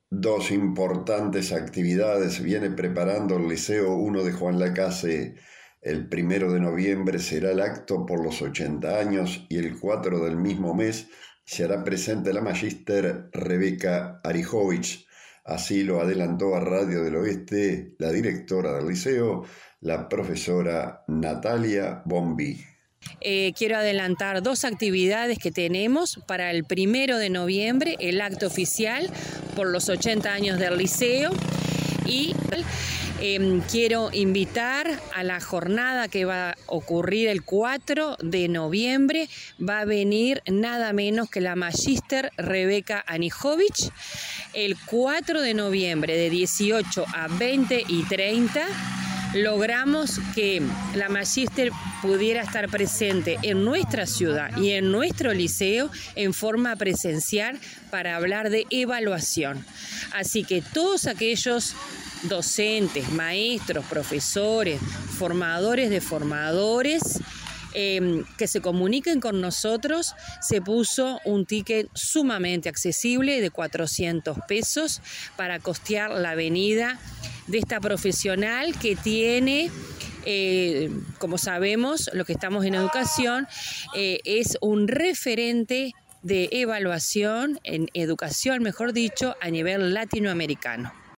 dos importantes actividades viene preparando el Liceo 1 de Juan Lacase. El 1 de noviembre será el acto por los 80 años y el 4 del mismo mes se hará presente la magíster Rebeca Arijovich. Así lo adelantó a Radio del Oeste la directora del liceo, la profesora Natalia Bombi. Quiero adelantar dos actividades que tenemos para el 1 de noviembre, el acto oficial por los 80 años del liceo, y quiero invitar a la jornada que va a ocurrir el 4 de noviembre. Va a venir nada menos que la magíster Rebeca Arijovich. El 4 de noviembre de 18 a 20 y 30 logramos que la magíster pudiera estar presente en nuestra ciudad y en nuestro liceo en forma presencial para hablar de evaluación. Así que todos aquellos docentes, maestros, profesores, formadores de formadores que se comuniquen con nosotros, se puso un ticket sumamente accesible de 400 pesos para costear la venida de esta profesional que tiene, como sabemos, los que estamos en educación, es un referente de evaluación, en educación, mejor dicho, a nivel latinoamericano.